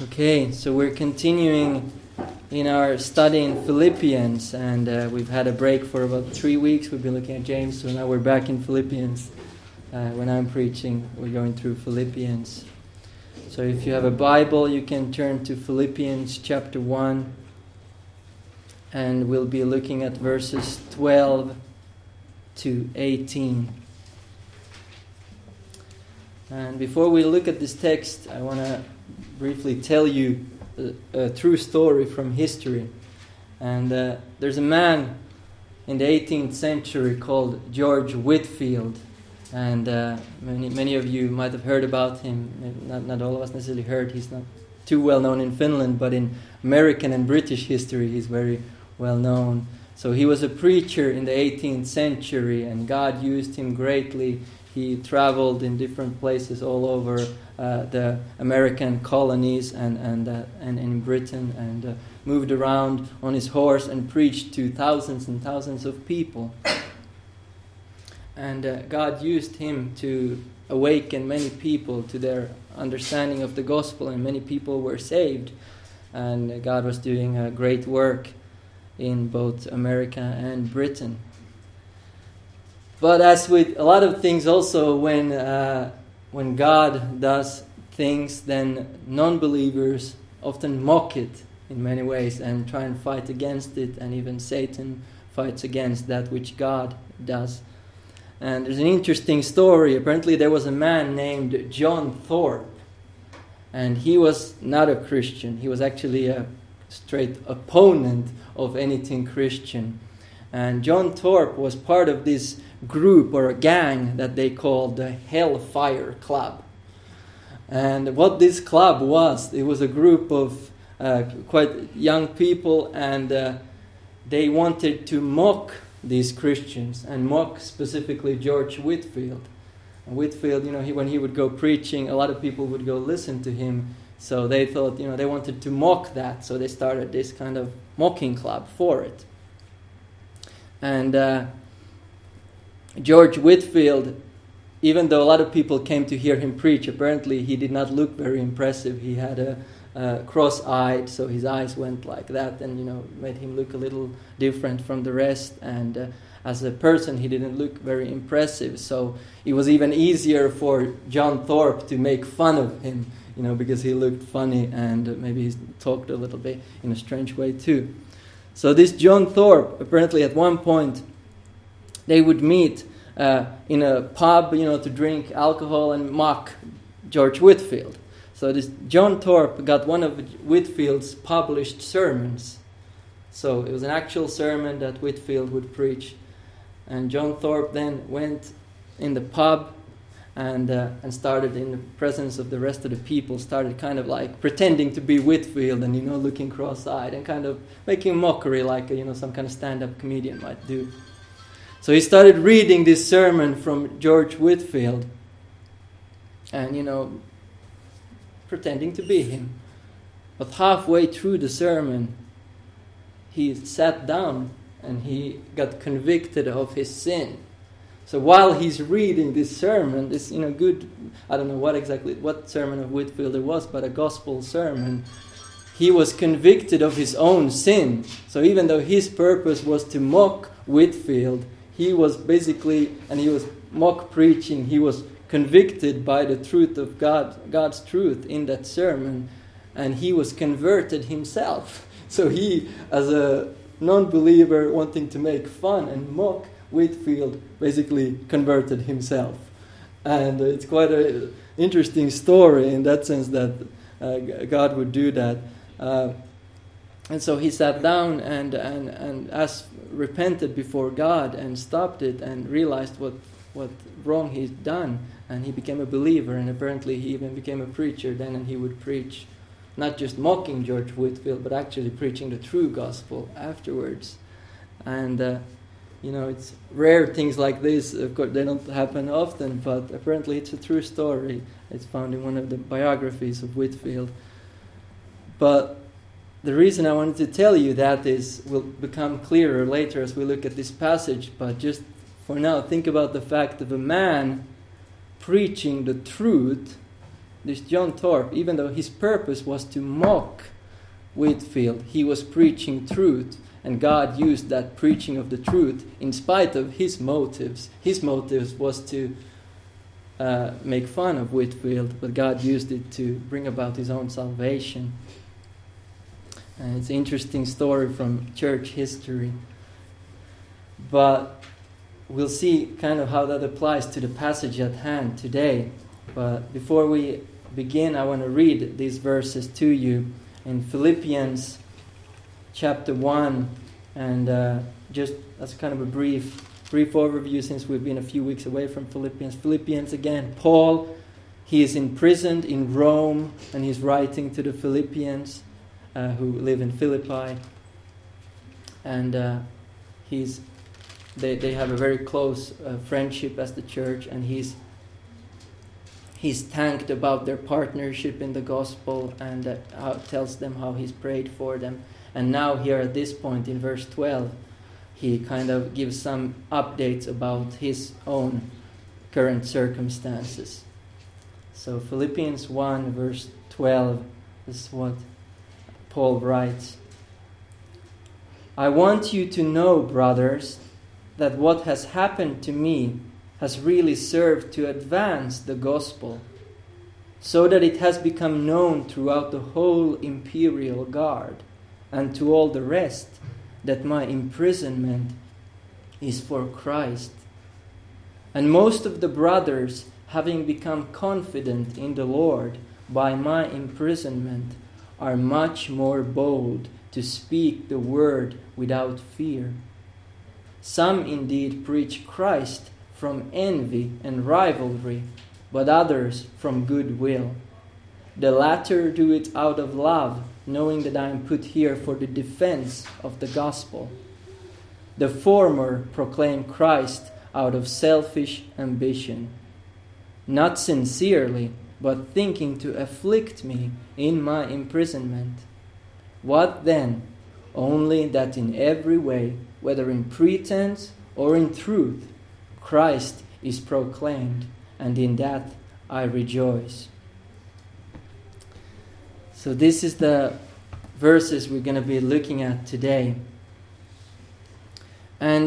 Okay, so we're continuing in our study in Philippians, and we've had a break for about 3 weeks. We've been looking at James, so now we're back in Philippians. When I'm preaching, we're going through Philippians. So if you have a Bible, you can turn to Philippians chapter 1, and we'll be looking at verses 12 to 18. And before we look at this text, I want to briefly tell you a true story from history. And there's a man in the 18th century called George Whitefield. And many of you might have heard about him. Not all of us necessarily heard. He's not too well known in Finland, but in American and British history he's very well known. So he was a preacher in the 18th century, and God used him greatly. He traveled in different places all over the American colonies and in Britain, and moved around on his horse and preached to thousands and thousands of people. And God used him to awaken many people to their understanding of the gospel, and many people were saved. And God was doing a great work in both America and Britain. But as with a lot of things also, when God does things, then non-believers often mock it in many ways and try and fight against it, and even Satan fights against that which God does. And there's an interesting story. Apparently there was a man named John Thorpe, and he was not a Christian. He was actually a straight opponent of anything Christian. And John Thorpe was part of this group or a gang that they called the Hellfire Club. And what this club was, it was a group of quite young people, and they wanted to mock these Christians, and mock specifically George Whitefield. And Whitefield, when he would go preaching, a lot of people would go listen to him. So they thought, they wanted to mock that. So they started this kind of mocking club for it. And George Whitefield, even though a lot of people came to hear him preach, apparently he did not look very impressive. He had a cross-eyed, so his eyes went like that, and made him look a little different from the rest. And as a person, he didn't look very impressive. So it was even easier for John Thorpe to make fun of him, because he looked funny, and maybe he talked a little bit in a strange way too. So this John Thorpe, apparently at one point, they would meet in a pub, to drink alcohol and mock George Whitefield. So this John Thorpe got one of Whitefield's published sermons. So it was an actual sermon that Whitefield would preach. And John Thorpe then went in the pub and started, in the presence of the rest of the people, started kind of like pretending to be Whitefield and, looking cross-eyed and kind of making mockery like, some kind of stand-up comedian might do. So he started reading this sermon from George Whitefield and, pretending to be him. But halfway through the sermon, he sat down and he got convicted of his sin. So while he's reading this sermon, this good, I don't know what sermon of Whitefield it was, but a gospel sermon, he was convicted of his own sin. So even though his purpose was to mock Whitefield, he was basically, and he was mock preaching, he was convicted by the truth of God's truth in that sermon, and he was converted himself. So he, as a non-believer wanting to make fun and mock Whitefield, basically converted himself. And it's quite an interesting story in that sense that God would do that. And so he sat down and repented before God and stopped it and realized what wrong he'd done, and he became a believer, and apparently he even became a preacher then, and he would preach not just mocking George Whitefield, but actually preaching the true gospel afterwards. And it's rare things like this. Of course, they don't happen often, but apparently it's a true story. It's found in one of the biographies of Whitefield. But the reason I wanted to tell you that will become clearer later as we look at this passage. But just for now, think about the fact of a man preaching the truth this John Thorpe, even though his purpose was to mock Whitefield, he was preaching truth, and God used that preaching of the truth in spite of his motives. His motives was to make fun of Whitefield, but God used it to bring about his own salvation. And it's an interesting story from church history. But we'll see kind of how that applies to the passage at hand today. But before we begin, I want to read these verses to you in Philippians chapter 1. And just as kind of a brief overview, since we've been a few weeks away from Philippians. Philippians again, Paul, he is imprisoned in Rome, and he's writing to the Philippians who live in Philippi. And they have a very close friendship as the church, and he's thanked about their partnership in the gospel, and tells them how he's prayed for them. And now here at this point in verse 12, he kind of gives some updates about his own current circumstances. So Philippians 1 verse 12 is what Paul writes. I want you to know, brothers, that what has happened to me has really served to advance the gospel, so that it has become known throughout the whole imperial guard and to all the rest that my imprisonment is for Christ. And most of the brothers, having become confident in the Lord by my imprisonment, are much more bold to speak the word without fear. Some indeed preach Christ from envy and rivalry, but others from good will. The latter do it out of love, knowing that I am put here for the defense of the gospel. The former proclaim Christ out of selfish ambition, not sincerely, but thinking to afflict me in my imprisonment. What then? Only that in every way, whether in pretense or in truth, Christ is proclaimed, and in that I rejoice. So this is the verses we're going to be looking at today. And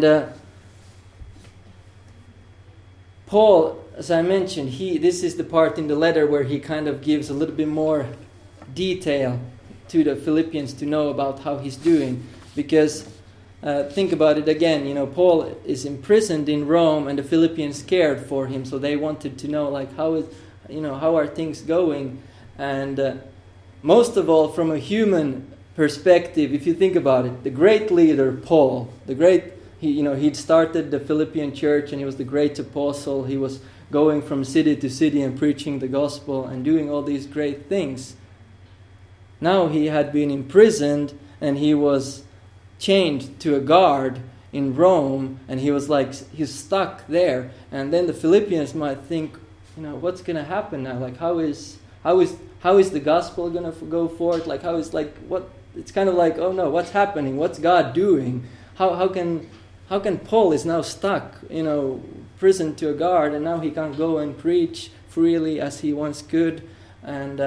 Paul, as I mentioned, this is the part in the letter where he kind of gives a little bit more detail to the Philippians to know about how he's doing. Because think about it again, Paul is imprisoned in Rome, and the Philippians cared for him, so they wanted to know, like, how are things going? And most of all, from a human perspective, if you think about it, the great leader Paul, he'd started the Philippian church, and he was the great apostle. He was going from city to city and preaching the gospel and doing all these great things. Now he had been imprisoned, and he was chained to a guard in Rome, and he's stuck there. And then the Philippians might think, what's going to happen now? Like, how is the gospel going to go forth? Like, what? It's kind of like, oh no, what's happening? What's God doing? How can Paul is now stuck, prisoned to a guard, and now he can't go and preach freely as he once could, and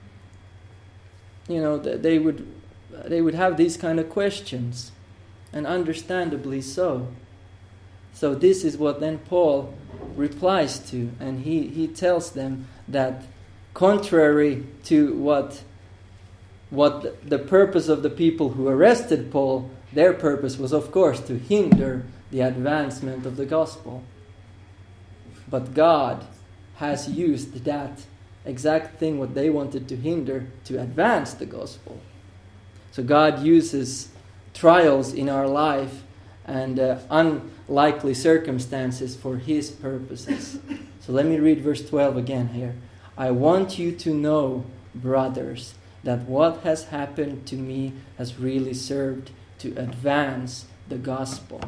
they would have these kind of questions, and understandably so. So this is what then Paul replies to, and he tells them that contrary to what the purpose of the people who arrested Paul, their purpose was, of course, to hinder the advancement of the gospel. But God has used that exact thing, what they wanted to hinder, to advance the gospel. So God uses trials in our life and unlikely circumstances for His purposes. So let me read verse 12 again here. I want you to know, brothers, that what has happened to me has really served to advance the gospel.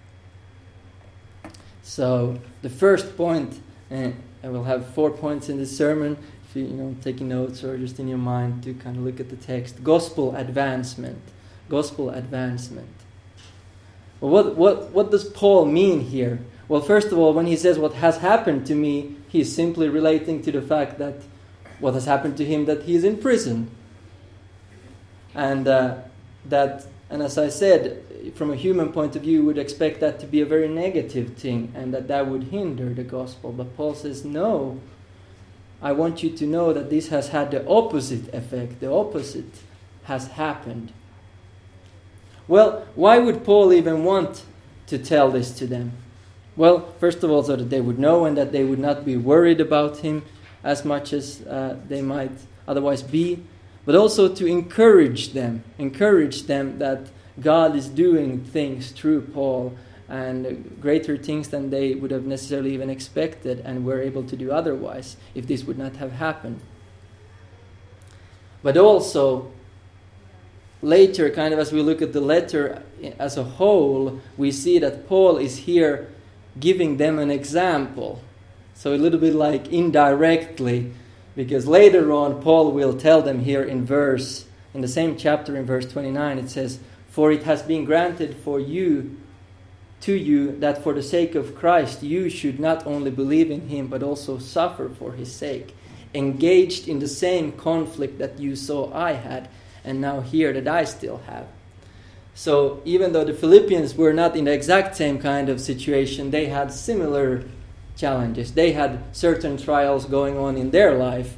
So the first point, and I will have 4 points in this sermon, if you taking notes or just in your mind to kind of look at the text. Gospel advancement. Gospel advancement. Well, what does Paul mean here? Well, first of all, when he says what has happened to me, he's simply relating to the fact that what has happened to him that he is in prison. And and as I said, from a human point of view, you would expect that to be a very negative thing and that would hinder the gospel. But Paul says, no, I want you to know that this has had the opposite effect. The opposite has happened. Well, why would Paul even want to tell this to them? Well, first of all, so that they would know and that they would not be worried about him as much as they might otherwise be, but also to encourage them that God is doing things through Paul, and greater things than they would have necessarily even expected and were able to do otherwise if this would not have happened. But also, later, kind of as we look at the letter as a whole, we see that Paul is here giving them an example. So a little bit like indirectly, because later on Paul will tell them here in the same chapter in verse 29, it says, "For it has been granted to you that for the sake of Christ you should not only believe in him but also suffer for his sake, engaged in the same conflict that you saw I had, and now hear that I still have." So even though the Philippians were not in the exact same kind of situation, they had similar challenges. They had certain trials going on in their life.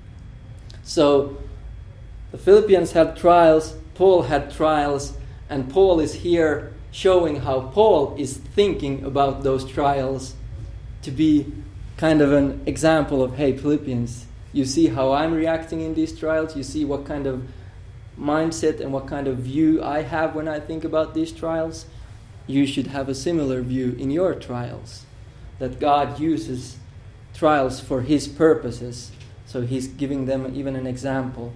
So the Philippians had trials, Paul had trials, and Paul is here showing how Paul is thinking about those trials to be kind of an example of, hey, Philippians, you see how I'm reacting in these trials? You see what kind of mindset and what kind of view I have when I think about these trials? You should have a similar view in your trials, that God uses trials for his purposes. So he's giving them even an example.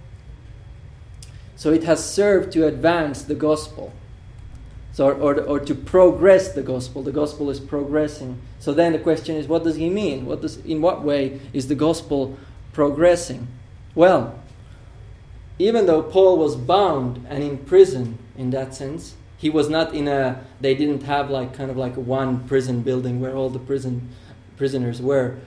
So it has served to advance the gospel. So, or to progress the gospel. The gospel is progressing. So then the question is, what does he mean? In what way is the gospel progressing? Well, even though Paul was bound and in prison in that sense, he was not they didn't have kind of like one prison building where all the prisoners were.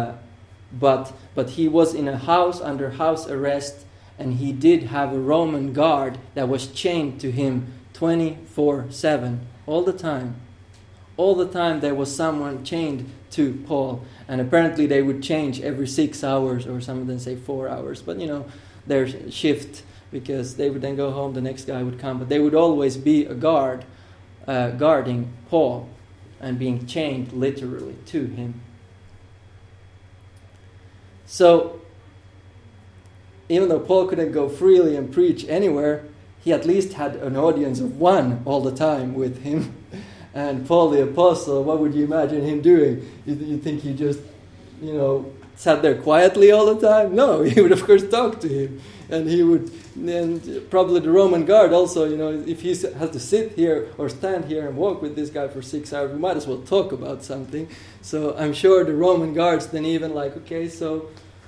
But he was in a house under house arrest, and he did have a Roman guard that was chained to him 24/7, all the time. All the time there was someone chained to Paul. And apparently they would change every 6 hours, or some of them say 4 hours. But, their shift, because they would then go home, the next guy would come. But there would always be a guard guarding Paul and being chained literally to him. So, even though Paul couldn't go freely and preach anywhere, he at least had an audience of one all the time with him. And Paul the Apostle, what would you imagine him doing? You think he just, sat there quietly all the time? No, he would of course talk to him. And probably the Roman guard also, if he has to sit here or stand here and walk with this guy for 6 hours, we might as well talk about something. So I'm sure the Roman guards then even okay, so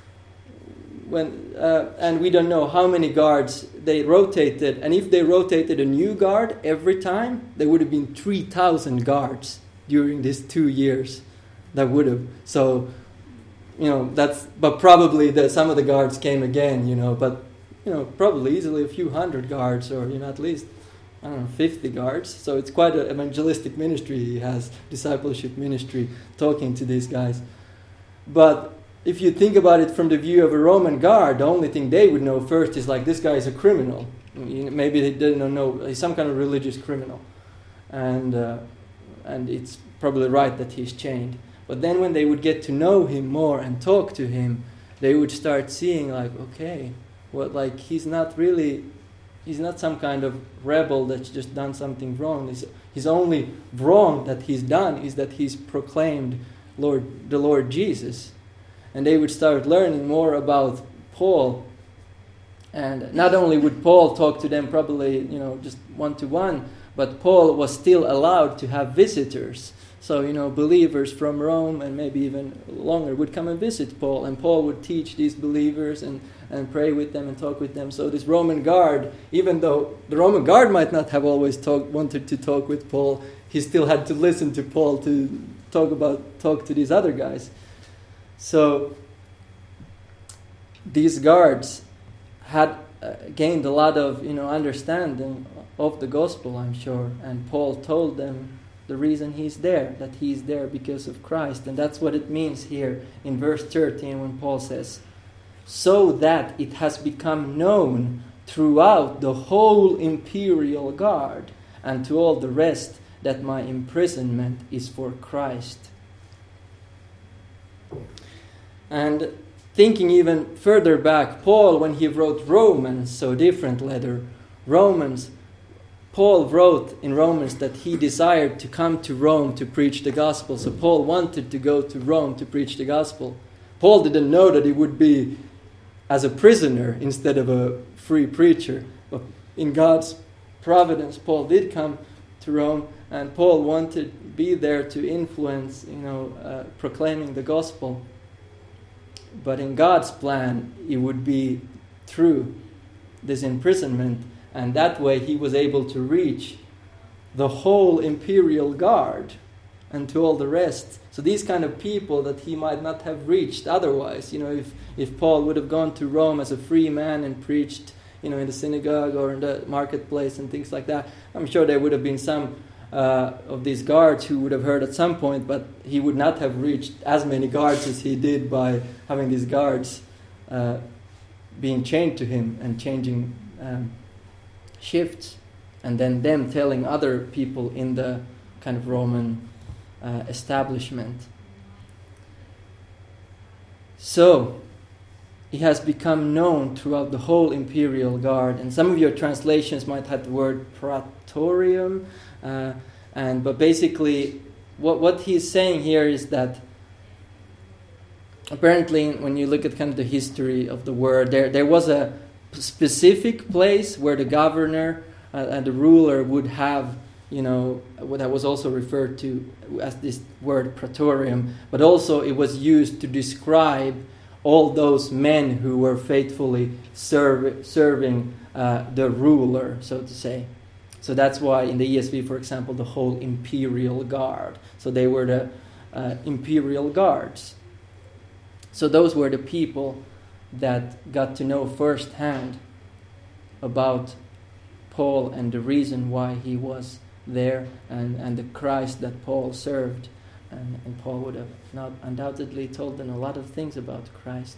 and we don't know how many guards they rotated, and if they rotated a new guard every time, there would have been 3,000 guards during these 2 years. That would have. So, but probably some of the guards came again, but, probably easily a few hundred guards, or, at least, 50 guards. So it's quite an evangelistic ministry he has, discipleship ministry, talking to these guys. But if you think about it from the view of a Roman guard, the only thing they would know first is this guy is a criminal. Maybe they didn't know he's some kind of religious criminal, and it's probably right that he's chained. But then when they would get to know him more and talk to him, they would start seeing he's not some kind of rebel that's just done something wrong. His only wrong that he's done is that he's proclaimed the Lord Jesus. And they would start learning more about Paul. And not only would Paul talk to them probably, just one-to-one, but Paul was still allowed to have visitors. So, believers from Rome and maybe even longer would come and visit Paul. And Paul would teach these believers and pray with them and talk with them. So this Roman guard, even though the Roman guard might not have always wanted to talk with Paul, he still had to listen to Paul to talk to these other guys. So, these guards had gained a lot of understanding of the gospel, I'm sure, and Paul told them the reason he's there, that he's there because of Christ. And that's what it means here in verse 13 when Paul says, so that it has become known throughout the whole imperial guard and to all the rest that my imprisonment is for Christ. And thinking even further back, Paul, when he wrote Romans, so different letter, Romans, Paul wrote in Romans that he desired to come to Rome to preach the gospel. So Paul wanted to go to Rome to preach the gospel. Paul didn't know that he would be as a prisoner instead of a free preacher. But in God's providence, Paul did come to Rome, and Paul wanted to be there to influence, proclaiming the gospel. But in God's plan, it would be through this imprisonment, and that way he was able to reach the whole imperial guard and to all the rest. So these kind of people that he might not have reached otherwise, if Paul would have gone to Rome as a free man and preached, in the synagogue or in the marketplace and things like that, I'm sure there would have been some of these guards who would have heard at some point, but he would not have reached as many guards as he did by having these guards being chained to him and changing shifts, and then them telling other people in the kind of Roman establishment. So, it has become known throughout the whole imperial guard, and some of your translations might have the word praetorium, but basically what he's saying here is that apparently when you look at kind of the history of the word, there was a specific place where the governor and the ruler would have, what that was also referred to as this word praetorium, but also it was used to describe all those men who were faithfully serving the ruler, so to say. So that's why in the ESV, for example, the whole imperial guard. So they were the imperial guards. So those were the people that got to know firsthand about Paul and the reason why he was there, and the Christ that Paul served. And Paul would have not undoubtedly told them a lot of things about Christ.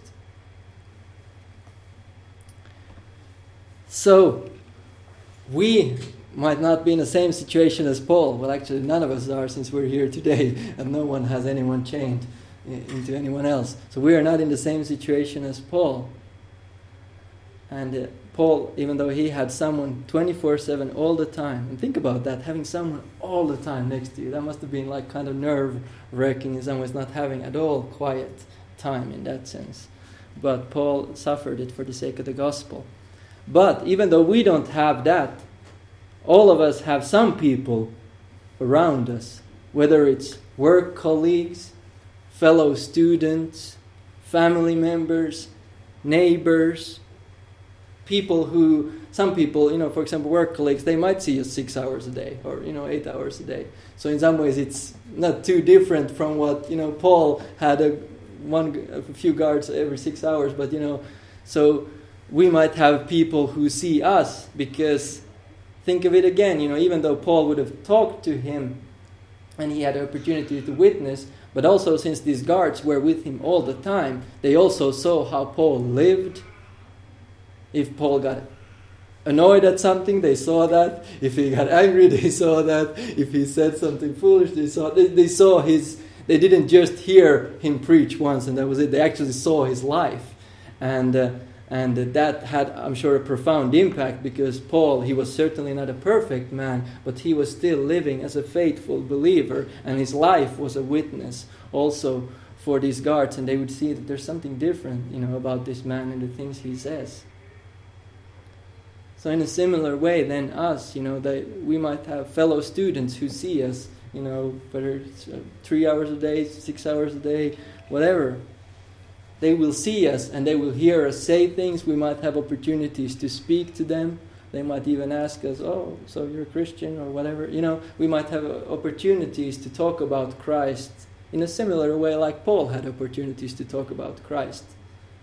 So, we might not be in the same situation as Paul. Well, actually, none of us are, since we're here today, and no one has anyone chained into anyone else. So we are not in the same situation as Paul. And Paul, even though he had someone 24/7 all the time, and think about that, having someone all the time next to you, that must have been like kind of nerve-wracking in some ways, not having at all quiet time in that sense. But Paul suffered it for the sake of the gospel. But even though we don't have that, all of us have some people around us, whether it's work colleagues, fellow students, family members, neighbors, some people, for example, work colleagues, they might see us 6 hours a day or, 8 hours a day. So in some ways it's not too different from what, Paul had a few guards every 6 hours, but, so we might have people who see us because, think of it again, even though Paul would have talked to him and he had the opportunity to witness, but also since these guards were with him all the time, they also saw how Paul lived. If Paul got annoyed at something, they saw that. If he got angry, they saw that. If he said something foolish, they saw his. They didn't just hear him preach once and that was it. They actually saw his life, and that had, I'm sure, a profound impact, because Paul, he was certainly not a perfect man, but he was still living as a faithful believer, and his life was a witness also for these guards, and they would see that there's something different, about this man and the things he says. So in a similar way, then us, that we might have fellow students who see us, whether it's 3 hours a day, 6 hours a day, whatever. They will see us and they will hear us say things. We might have opportunities to speak to them. They might even ask us, oh, so you're a Christian or whatever. We might have opportunities to talk about Christ in a similar way like Paul had opportunities to talk about Christ.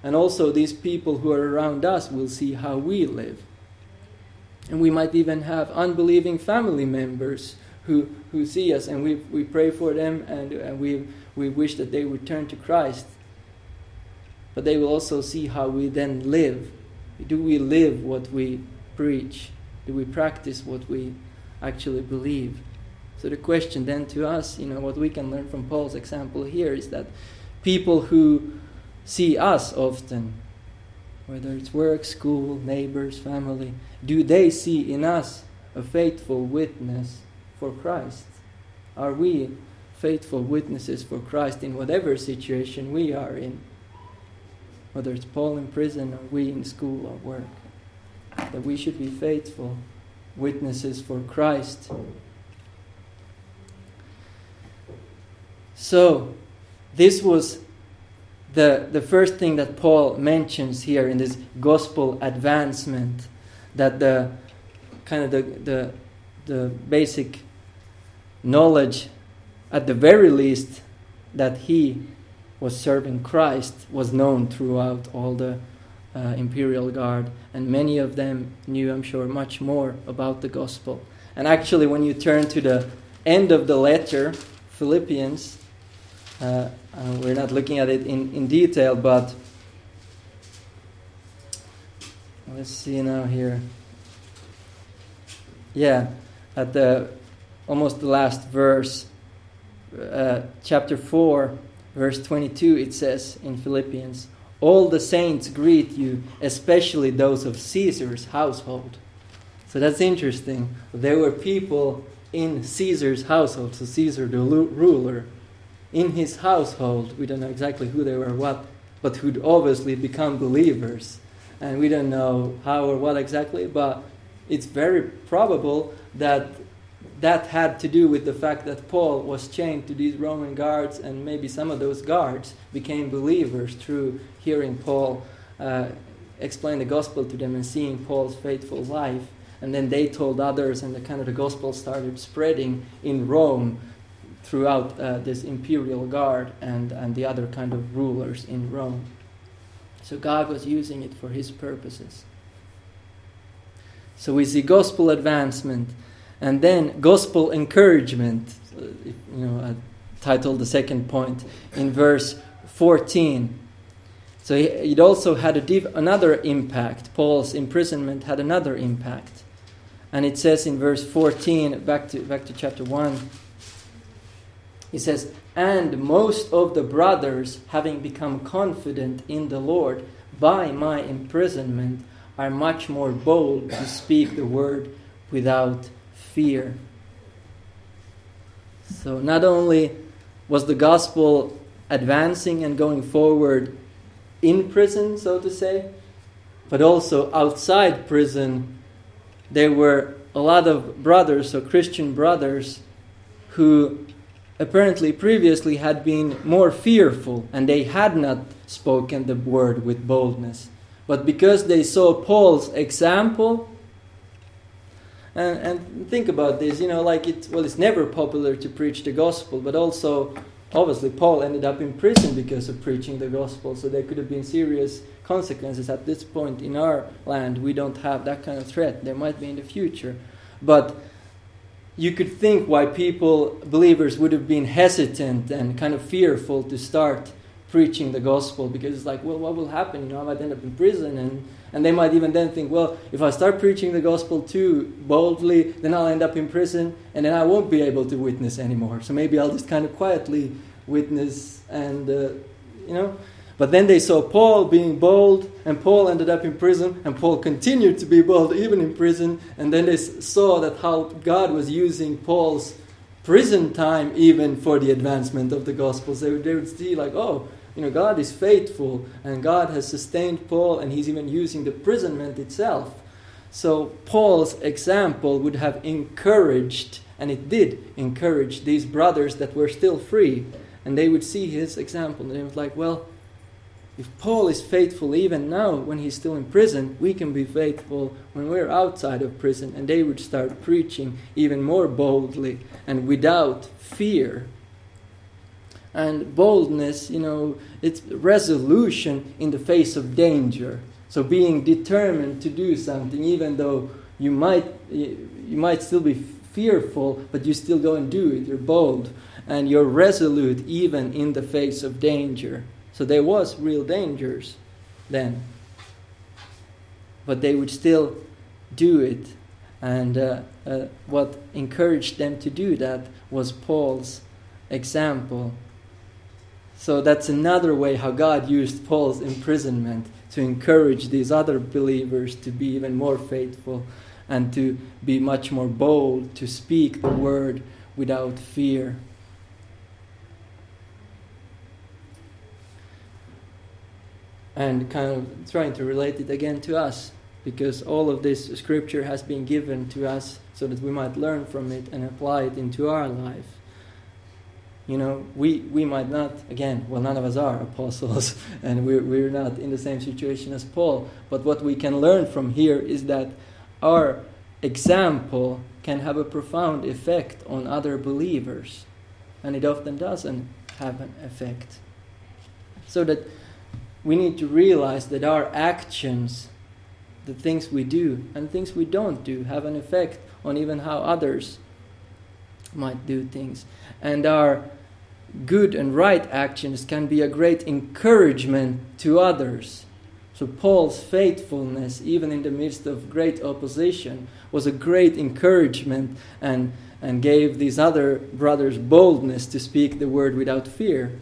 And also these people who are around us will see how we live. And we might even have unbelieving family members who see us, and we pray for them, and we wish that they would turn to Christ. But they will also see how we then live. Do we live what we preach? Do we practice what we actually believe? So the question then to us, what we can learn from Paul's example here is that people who see us often, whether it's work, school, neighbors, family, do they see in us a faithful witness for Christ? Are we faithful witnesses for Christ in whatever situation we are in? Whether it's Paul in prison or we in school or work. That we should be faithful witnesses for Christ. So, this was the first thing that Paul mentions here in this gospel advancement, that the basic knowledge, at the very least, that he was serving Christ was known throughout all the imperial guard, and many of them knew, I'm sure, much more about the gospel. And actually, when you turn to the end of the letter, Philippians, we're not looking at it in detail, but let's see now here. Yeah, at almost the last verse, chapter 4, verse 22, it says in Philippians, "All the saints greet you, especially those of Caesar's household." So that's interesting. There were people in Caesar's household, so Caesar the ruler, in his household, we don't know exactly who they were, but who'd obviously become believers. And we don't know how or what exactly, but it's very probable that had to do with the fact that Paul was chained to these Roman guards, and maybe some of those guards became believers through hearing Paul explain the gospel to them and seeing Paul's faithful life. And then they told others, and the gospel started spreading in Rome throughout this imperial guard and the other kind of rulers in Rome. So God was using it for his purposes. So we see gospel advancement, and then gospel encouragement. I titled the second point in verse 14. So it also had another impact. Paul's imprisonment had another impact. And it says in verse 14, back to chapter 1, it says, "And most of the brothers, having become confident in the Lord by my imprisonment, are much more bold to speak the word without fear." So not only was the gospel advancing and going forward in prison, so to say, but also outside prison, there were a lot of brothers, or Christian brothers, who apparently previously had been more fearful, and they had not spoken the word with boldness. But because they saw Paul's example, and think about this, it's never popular to preach the gospel, but also, obviously, Paul ended up in prison because of preaching the gospel, so there could have been serious consequences. At this point in our land, we don't have that kind of threat. There might be in the future. But you could think why believers would have been hesitant and kind of fearful to start preaching the gospel, because it's like, well, what will happen? I might end up in prison, and they might even then think, well, if I start preaching the gospel too boldly, then I'll end up in prison, and then I won't be able to witness anymore. So maybe I'll just kind of quietly witness, and But then they saw Paul being bold, and Paul ended up in prison, and Paul continued to be bold even in prison, and then they saw that how God was using Paul's prison time even for the advancement of the gospel. So they would see God is faithful, and God has sustained Paul, and he's even using the imprisonment itself. So Paul's example would have encouraged, and it did encourage, these brothers that were still free, and they would see his example, and they was like, well, if Paul is faithful even now when he's still in prison, we can be faithful when we're outside of prison. And they would start preaching even more boldly and without fear. And boldness, it's resolution in the face of danger. So being determined to do something, even though you might still be fearful, but you still go and do it. You're bold. And you're resolute even in the face of danger. So there was real dangers then. But they would still do it. And what encouraged them to do that was Paul's example. So that's another way how God used Paul's imprisonment to encourage these other believers to be even more faithful and to be much more bold, to speak the word without fear. And kind of trying to relate it again to us, because all of this scripture has been given to us so that we might learn from it and apply it into our life. We might not, again, none of us are apostles, and we're not in the same situation as Paul, but what we can learn from here is that our example can have a profound effect on other believers, and it often doesn't have an effect. So that we need to realize that our actions, the things we do and things we don't do, have an effect on even how others might do things. And our good and right actions can be a great encouragement to others. So Paul's faithfulness, even in the midst of great opposition, was a great encouragement and gave these other brothers boldness to speak the word without fear.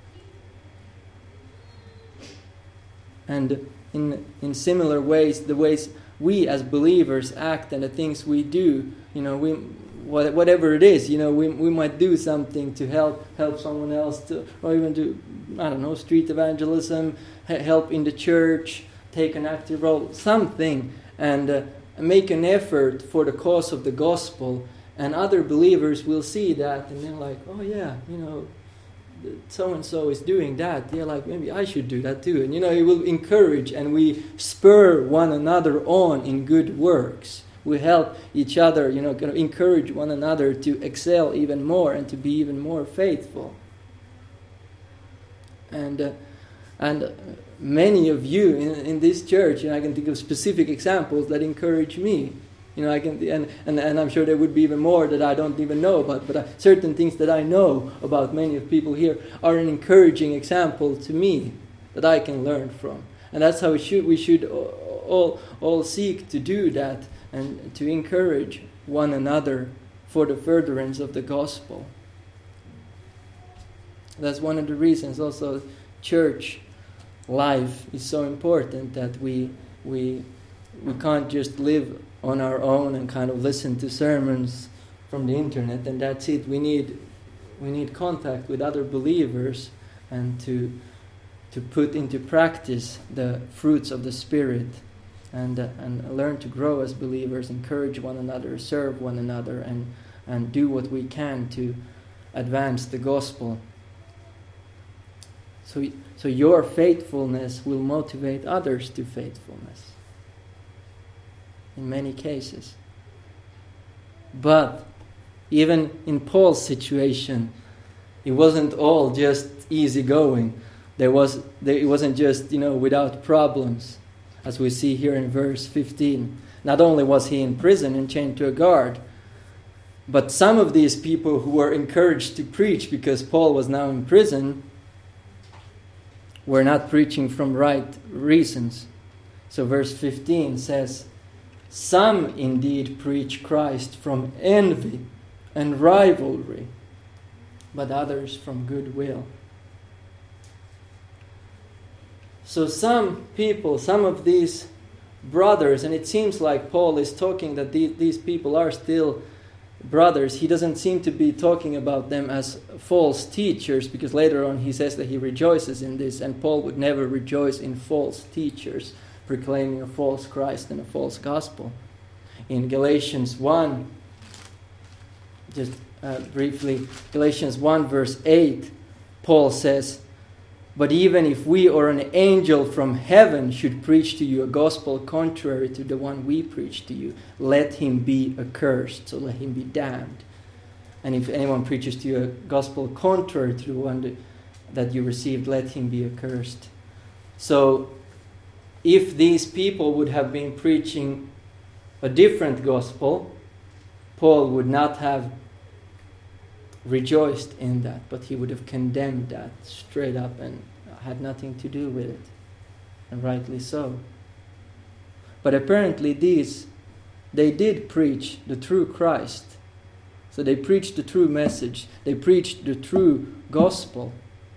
And in similar ways, the ways we as believers act and the things we do, whatever it is, we might do something to help someone else, or even do, street evangelism, help in the church, take an active role, something, and make an effort for the cause of the gospel. And other believers will see that, and they're like, oh yeah, so-and-so is doing that. They're like, maybe I should do that too. And it will encourage, and we spur one another on in good works. We help each other, kind of encourage one another to excel even more and to be even more faithful. And many of you in this church, I can think of specific examples that encourage me. I can, and I'm sure there would be even more that I don't even know about. But certain things that I know about many of people here are an encouraging example to me that I can learn from. And that's how we should all seek to do that, and to encourage one another for the furtherance of the gospel. That's one of the reasons also church life is so important, that we can't just live on our own and kind of listen to sermons from the internet and that's it. We need contact with other believers and to put into practice the fruits of the Spirit and learn to grow as believers, encourage one another, serve one another, and do what we can to advance the gospel. So your faithfulness will motivate others to faithfulness in many cases. But even in Paul's situation, it wasn't all just easy going. It wasn't just, without problems, as we see here in verse 15. Not only was he in prison and chained to a guard, but some of these people who were encouraged to preach because Paul was now in prison were not preaching from right reasons. So verse 15 says, "Some indeed preach Christ from envy and rivalry, but others from goodwill." So some people, some of these brothers, and it seems like Paul is talking that these people are still brothers. He doesn't seem to be talking about them as false teachers, because later on he says that he rejoices in this, and Paul would never rejoice in false teachers proclaiming a false Christ and a false gospel. In Galatians 1, just briefly, Galatians 1 verse 8, Paul says, "But even if we or an angel from heaven should preach to you a gospel contrary to the one we preach to you, let him be accursed," so let him be damned. And if anyone preaches to you a gospel contrary to the one that you received, let him be accursed. So, if these people would have been preaching a different gospel, Paul would not have rejoiced in that, but he would have condemned that straight up and had nothing to do with it, and rightly so. But apparently they did preach the true Christ. So they preached the true message. They preached the true gospel.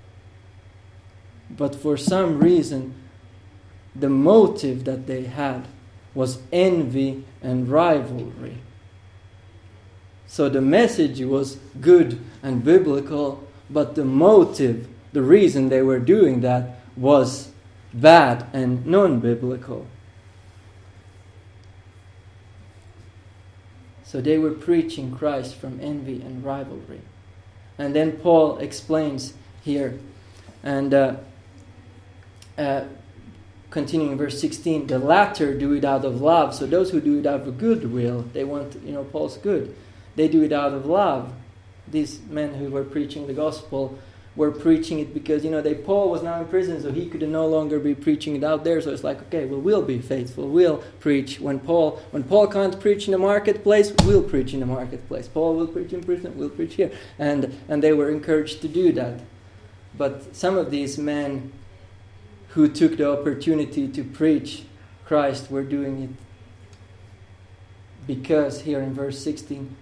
But for some reason, the motive that they had was envy and rivalry. So the message was good and biblical, but the motive, the reason they were doing that, was bad and non-biblical. So they were preaching Christ from envy and rivalry. And then Paul explains here, and continuing verse 16, the latter do it out of love. So those who do it out of goodwill, they want, Paul's good. They do it out of love. These men who were preaching the gospel were preaching it because, Paul was now in prison, so he could no longer be preaching it out there. So it's like, okay, well, we'll be faithful. We'll preach. When Paul can't preach in the marketplace, we'll preach in the marketplace. Paul will preach in prison, we'll preach here. And they were encouraged to do that. But some of these men who took the opportunity to preach Christ were doing it because, here in verse 16,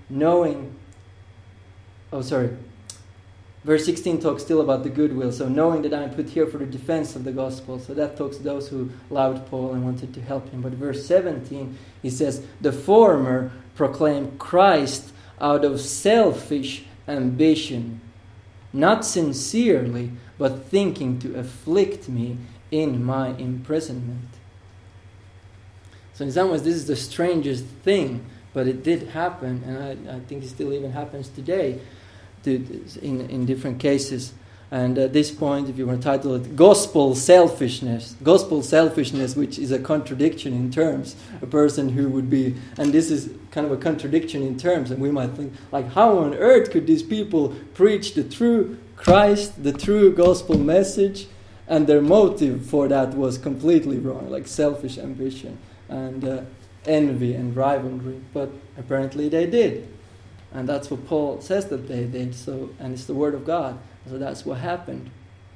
verse 16 talks still about the goodwill. So knowing that I am put here for the defense of the gospel. So that talks to those who loved Paul and wanted to help him. But verse 17, he says, the former proclaim Christ out of selfish ambition, not sincerely, but thinking to afflict me in my imprisonment. So in some ways this is the strangest thing, but it did happen, and I think it still even happens today in different cases. And at this point, if you want to title it gospel selfishness, which is a contradiction in terms, a person who would be, and this is kind of a contradiction in terms, and we might think, like, how on earth could these people preach the true Christ, the true gospel message, and their motive for that was completely wrong, like selfish ambition and envy and rivalry. But apparently they did. And that's what Paul says that they did. So, and it's the word of God. So that's what happened.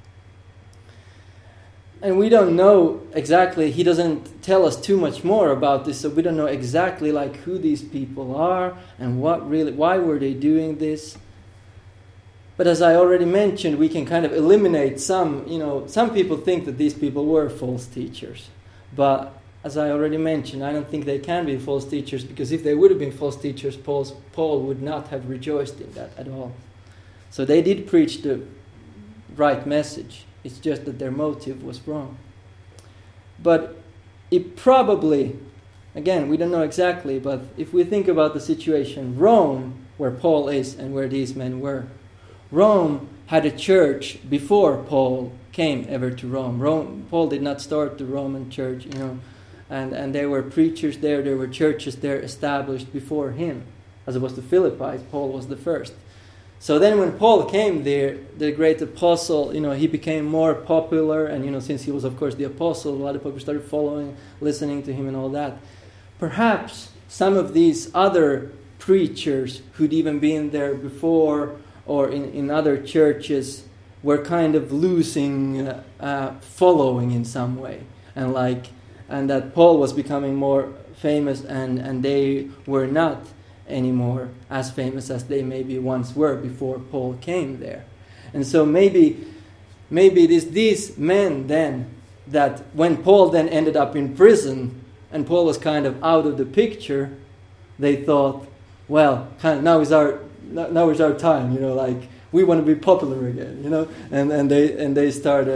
And we don't know exactly, he doesn't tell us too much more about this, so we don't know exactly like who these people are and why were they doing this. But as I already mentioned, we can kind of eliminate some people think that these people were false teachers. But as I already mentioned, I don't think they can be false teachers, because if they would have been false teachers, Paul would not have rejoiced in that at all. So they did preach the right message. It's just that their motive was wrong. But it probably, again, we don't know exactly, but if we think about the situation, Rome, where Paul is and where these men were, Rome had a church before Paul came ever to Rome. Paul did not start the Roman church, and there were preachers there were churches there established before him. As it was to Philippi, Paul was the first. So then when Paul came there, the great apostle, he became more popular, and since he was of course the apostle, a lot of people started following, listening to him and all that. Perhaps some of these other preachers who'd even been there before or in other churches were kind of losing following in some way, and that Paul was becoming more famous, and they were not anymore as famous as they maybe once were before Paul came there. And so maybe it is these men then that when Paul then ended up in prison and Paul was kind of out of the picture, they thought, well, now is our time, we want to be popular again, and they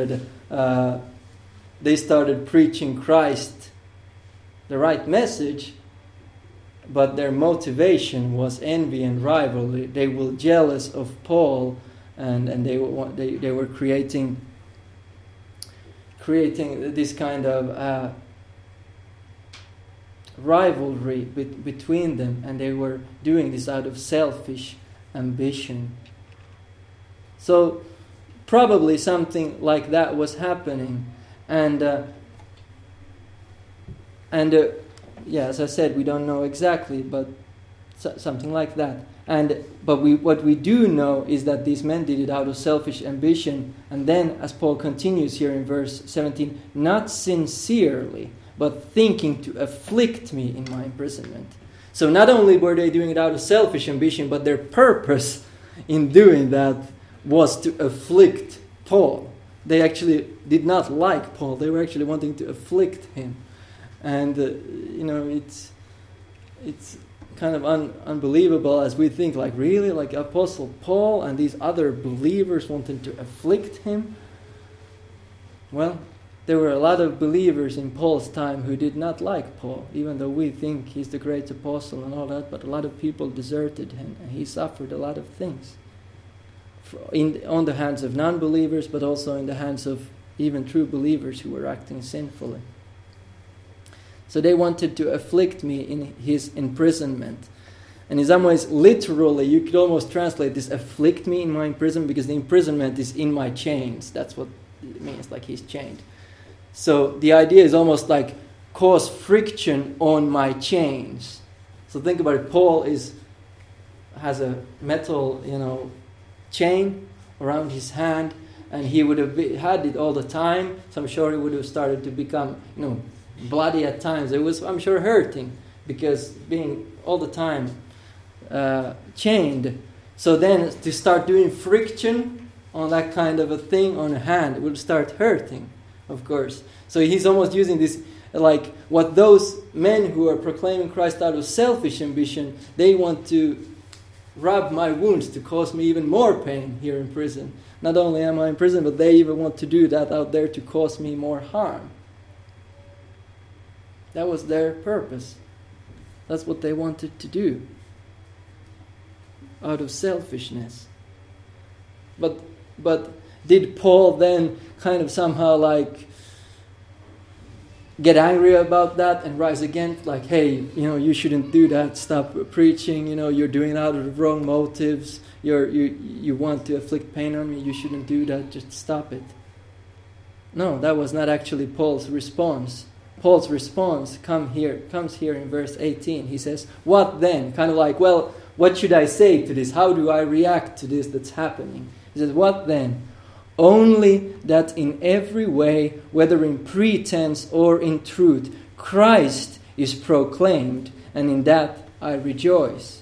started preaching Christ, the right message, but their motivation was envy and rivalry. They were jealous of Paul, and they were creating this kind of rivalry between them, and they were doing this out of selfish ambition. So probably something like that was happening. And as I said, we don't know exactly, but something like that. But what we do know is that these men did it out of selfish ambition. And then, as Paul continues here in verse 17, not sincerely, but thinking to afflict me in my imprisonment. So not only were they doing it out of selfish ambition, but their purpose in doing that was to afflict Paul. They actually did not like Paul. They were actually wanting to afflict him. And, it's kind of unbelievable as we think, like, really? Like Apostle Paul and these other believers wanted to afflict him? Well, there were a lot of believers in Paul's time who did not like Paul, even though we think he's the great apostle and all that, but a lot of people deserted him, and he suffered a lot of things on the hands of non-believers, but also in the hands of even true believers who were acting sinfully. So they wanted to afflict me in his imprisonment. And in some ways, literally, you could almost translate this, afflict me in my imprisonment, because the imprisonment is in my chains. That's what it means, like he's chained. So the idea is almost like cause friction on my chains. So think about it. Paul has a metal, chain around his hand, and he would have had it all the time. So I'm sure he would have started to become, bloody at times. It was, I'm sure, hurting because being all the time chained. So then to start doing friction on that kind of a thing on a hand, it would start hurting, of course. So he's almost using this, like what those men who are proclaiming Christ out of selfish ambition, they want to rub my wounds to cause me even more pain here in prison. Not only am I in prison, but they even want to do that out there to cause me more harm. That was their purpose. That's what they wanted to do. Out of selfishness. But did Paul then kind of somehow get angry about that and rise again? Like, hey, you shouldn't do that. Stop preaching. You're doing it out of the wrong motives. You want to afflict pain on me. You shouldn't do that. Just stop it. No, that was not actually Paul's response. Paul's response comes here in verse 18. He says, what then? Kind of like, well, what should I say to this? How do I react to this that's happening? He says, what then? Only that in every way, whether in pretense or in truth, Christ is proclaimed, and in that I rejoice.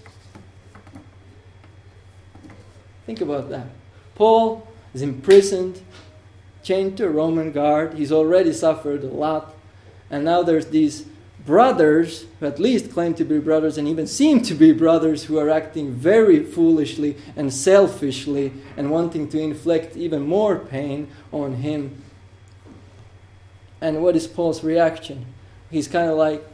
Think about that. Paul is imprisoned, chained to a Roman guard. He's already suffered a lot. And now there's these brothers who at least claim to be brothers and even seem to be brothers who are acting very foolishly and selfishly and wanting to inflict even more pain on him. And what is Paul's reaction? He's kind of like,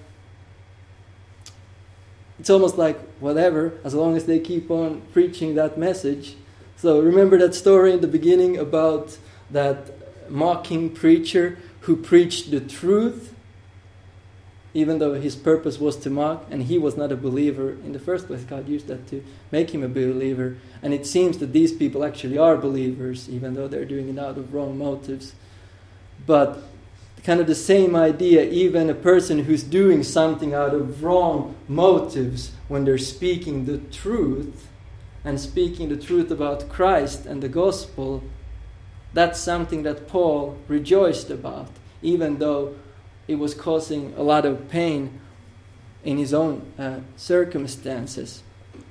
it's almost like whatever, as long as they keep on preaching that message. So remember that story in the beginning about that mocking preacher who preached the truth, even though his purpose was to mock, and he was not a believer in the first place. God used that to make him a believer. And it seems that these people actually are believers, even though they're doing it out of wrong motives. But kind of the same idea, even a person who's doing something out of wrong motives, when they're speaking the truth, and speaking the truth about Christ and the gospel, that's something that Paul rejoiced about, even though it was causing a lot of pain in his own circumstances.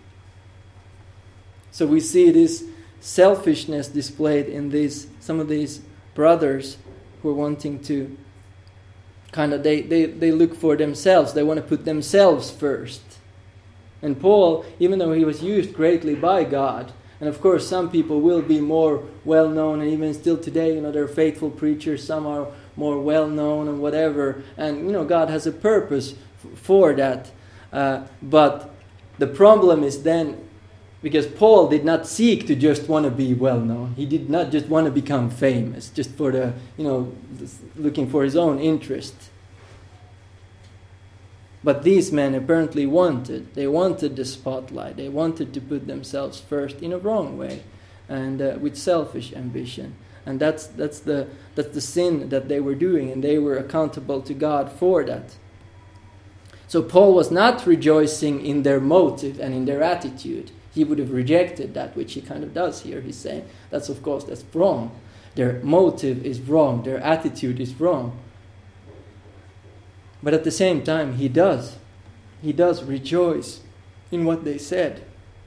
So we see this selfishness displayed in some of these brothers who are wanting to kind of, they look for themselves. They want to put themselves first. And Paul, even though he was used greatly by God, and of course some people will be more well-known, and even still today, they're faithful preachers, some are more well-known and whatever, and God has a purpose for that. But the problem is then, because Paul did not seek to just want to be well-known. He did not just want to become famous, just for the, looking for his own interest. But these men apparently wanted the spotlight. They wanted to put themselves first in a wrong way, and with selfish ambition. And that's the sin that they were doing, and they were accountable to God for that. So Paul was not rejoicing in their motive and in their attitude. He would have rejected that, which he kind of does here. He's saying that's wrong. Their motive is wrong. Their attitude is wrong. But at the same time, he does rejoice in what they said.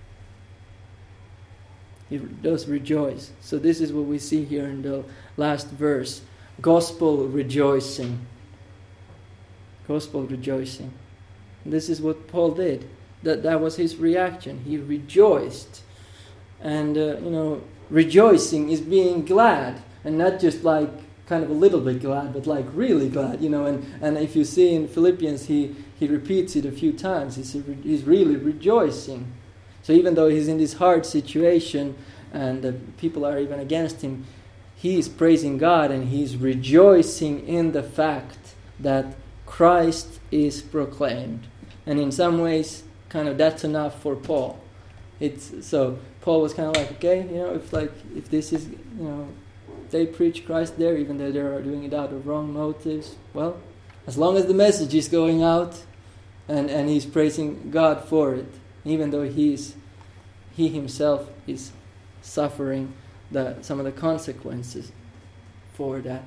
He does rejoice. So this is what we see here in the last verse. Gospel rejoicing. Gospel rejoicing. And this is what Paul did. That was his reaction. He rejoiced. And, rejoicing is being glad. And not just like kind of a little bit glad, but like really glad, and if you see in Philippians, he repeats it a few times. He's really rejoicing. So even though he's in this hard situation and people are even against him, he's praising God and he's rejoicing in the fact that Christ is proclaimed. And in some ways, kind of that's enough for Paul. So Paul was kind of like, okay, if this is, they preach Christ there, even though they are doing it out of wrong motives, well, as long as the message is going out and he's praising God for it, even though he himself is suffering some of the consequences for that.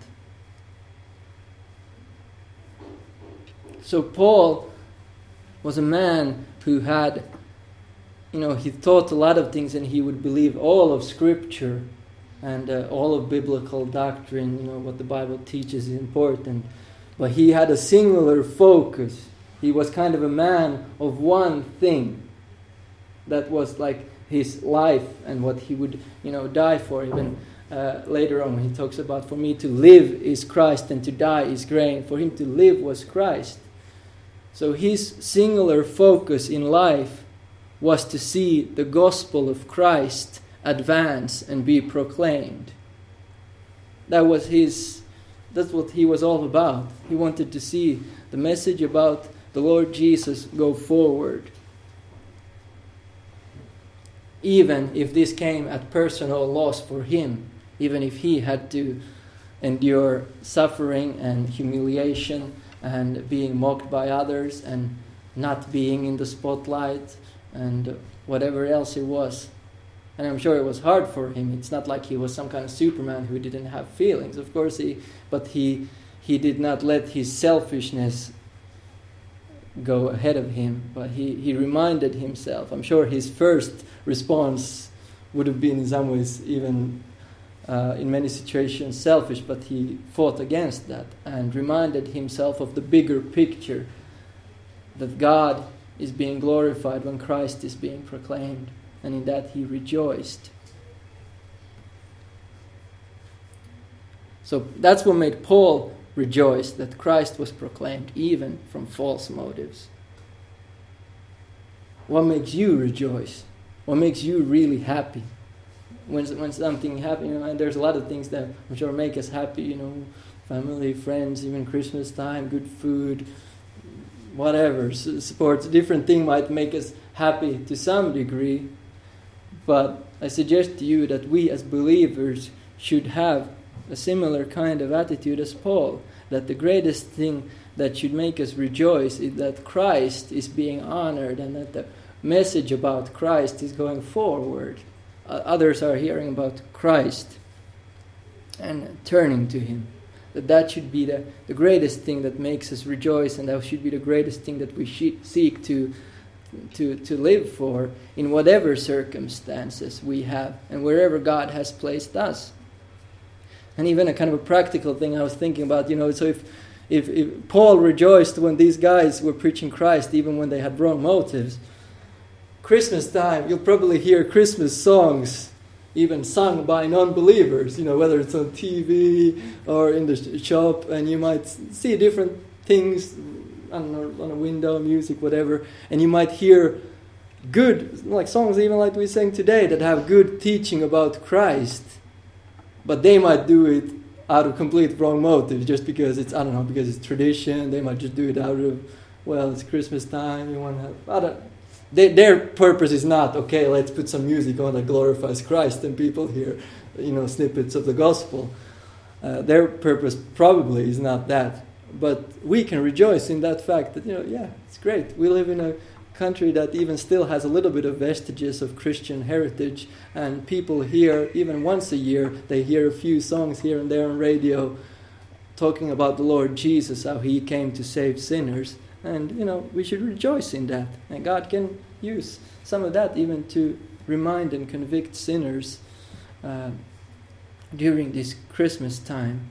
So Paul was a man who had, he taught a lot of things, and he would believe all of Scripture and all of biblical doctrine. What the Bible teaches is important. But he had a singular focus. He was kind of a man of one thing. That was like his life and what he would, die for. Even later on, he talks about, for me to live is Christ and to die is gain. For him to live was Christ. So his singular focus in life was to see the gospel of Christ advance and be proclaimed. That's what he was all about. He wanted to see the message about the Lord Jesus go forward. Even if this came at personal loss for him, even if he had to endure suffering and humiliation and being mocked by others and not being in the spotlight and whatever else it was. And I'm sure it was hard for him. It's not like he was some kind of Superman who didn't have feelings. Of course, he did not let his selfishness go ahead of him. But he reminded himself. I'm sure his first response would have been in some ways even in many situations selfish. But he fought against that and reminded himself of the bigger picture, that God is being glorified when Christ is being proclaimed. And in that he rejoiced. So that's what made Paul rejoice, that Christ was proclaimed even from false motives. What makes you rejoice? What makes you really happy? When something happens, and there's a lot of things that I'm sure make us happy, family, friends, even Christmas time, good food, whatever, sports, different thing might make us happy to some degree. But I suggest to you that we as believers should have a similar kind of attitude as Paul, that the greatest thing that should make us rejoice is that Christ is being honored and that the message about Christ is going forward. Others are hearing about Christ and turning to him. That should be the greatest thing that makes us rejoice, and that should be the greatest thing that we seek to live for in whatever circumstances we have and wherever God has placed us. And even a kind of a practical thing I was thinking about, so if Paul rejoiced when these guys were preaching Christ, even when they had wrong motives, Christmas time, you'll probably hear Christmas songs even sung by non-believers, whether it's on TV or in the shop, and you might see different things on a window, music, whatever, and you might hear good, like songs even like we sang today, that have good teaching about Christ, but they might do it out of complete wrong motives, just because it's, because it's tradition. They might just do it out of well, it's Christmas time, you want to... Their purpose is not, okay, let's put some music on that glorifies Christ and people hear, snippets of the gospel. Their purpose probably is not that. But we can rejoice in that fact that, it's great. We live in a country that even still has a little bit of vestiges of Christian heritage, and people hear, even once a year, they hear a few songs here and there on radio talking about the Lord Jesus, how He came to save sinners. And, we should rejoice in that. And God can use some of that even to remind and convict sinners during this Christmas time.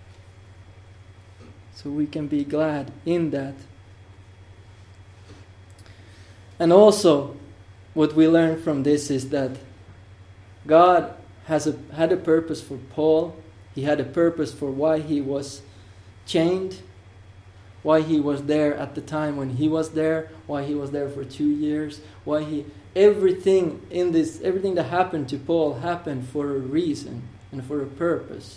So we can be glad in that. And also, what we learn from this is that God had a purpose for Paul. He had a purpose for why he was chained, why he was there at the time when he was there, why he was there for 2 years, everything that happened to Paul happened for a reason and for a purpose.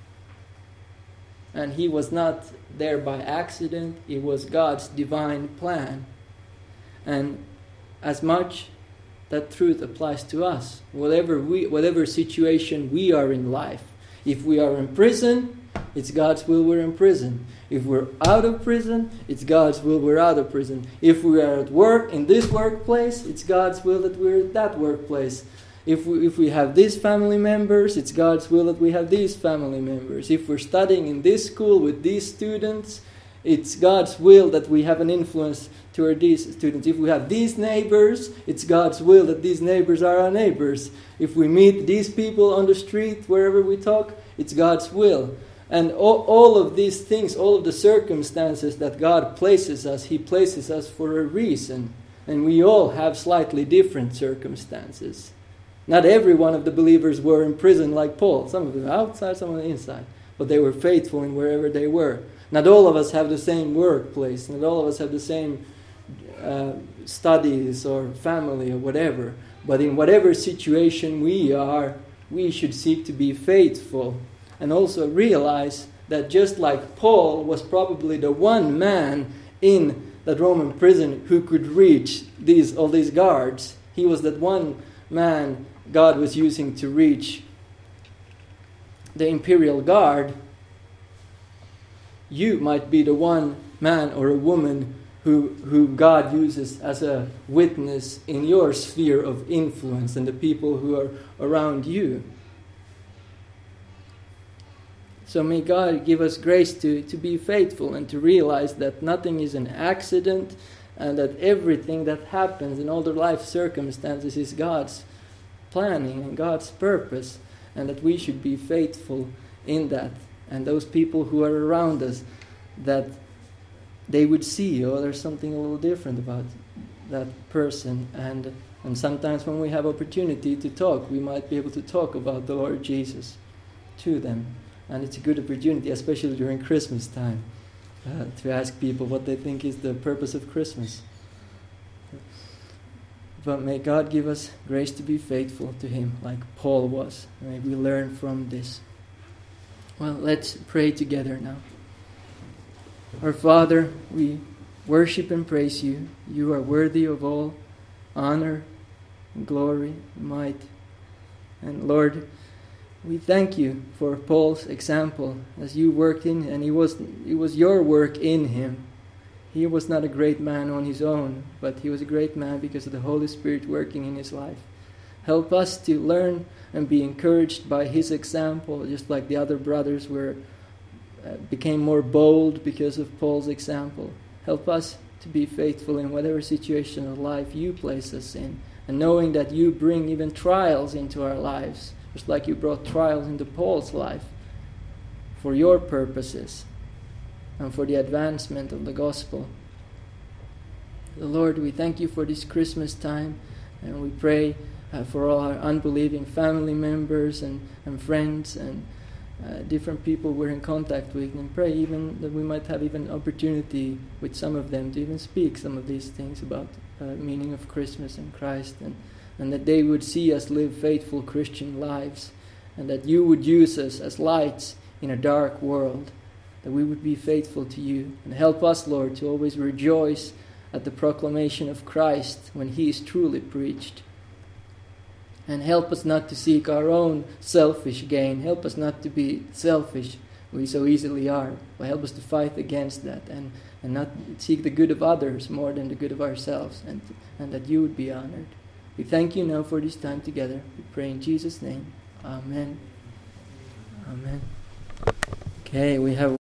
And he was not there by accident. It was God's divine plan. And as much that truth applies to us, whatever situation we are in life. If we are in prison, it's God's will we're in prison. If we're out of prison, it's God's will we're out of prison. If we are at work, in this workplace, it's God's will that we're at that workplace. If we have these family members, it's God's will that we have these family members. If we're studying in this school with these students, it's God's will that we have an influence toward these students. If we have these neighbors, it's God's will that these neighbors are our neighbors. If we meet these people on the street, wherever we talk, it's God's will. And all of these things, all of the circumstances that God places us, He places us for a reason. And we all have slightly different circumstances. Not every one of the believers were in prison like Paul. Some of them outside, some of them inside. But they were faithful in wherever they were. Not all of us have the same workplace. Not all of us have the same studies or family or whatever. But in whatever situation we are, we should seek to be faithful. And also realize that just like Paul was probably the one man in that Roman prison who could reach all these guards, he was that one man God was using to reach the imperial guard. You might be the one man or a woman who God uses as a witness in your sphere of influence and the people who are around you. So may God give us grace to be faithful and to realize that nothing is an accident and that everything that happens in all the life circumstances is God's planning and God's purpose, and that we should be faithful in that. And those people who are around us, that they would see, there's something a little different about that person. And sometimes when we have opportunity to talk, we might be able to talk about the Lord Jesus to them. And it's a good opportunity, especially during Christmas time, to ask people what they think is the purpose of Christmas. But may God give us grace to be faithful to Him like Paul was. May we learn from this. Well, let's pray together now. Our Father, we worship and praise You. You are worthy of all honor, and glory, and might. And Lord, we thank You for Paul's example as You worked in, and it was Your work in him. He was not a great man on his own, but he was a great man because of the Holy Spirit working in his life. Help us to learn and be encouraged by his example, just like the other brothers became more bold because of Paul's example. Help us to be faithful in whatever situation of life You place us in, and knowing that You bring even trials into our lives, just like You brought trials into Paul's life for Your purposes and for the advancement of the gospel. Lord, we thank You for this Christmas time, and we pray for all our unbelieving family members and friends and different people we're in contact with, and pray even that we might have even opportunity with some of them to even speak some of these things about meaning of Christmas and Christ, and that they would see us live faithful Christian lives, and that You would use us as lights in a dark world, that we would be faithful to you. And help us, Lord, to always rejoice at the proclamation of Christ when he is truly preached. And help us not to seek our own selfish gain. Help us not to be selfish. We so easily are. But help us to fight against that and not seek the good of others more than the good of ourselves, and that you would be honored. We thank you now for this time together. We pray in Jesus' name. Amen. Amen. Okay, we have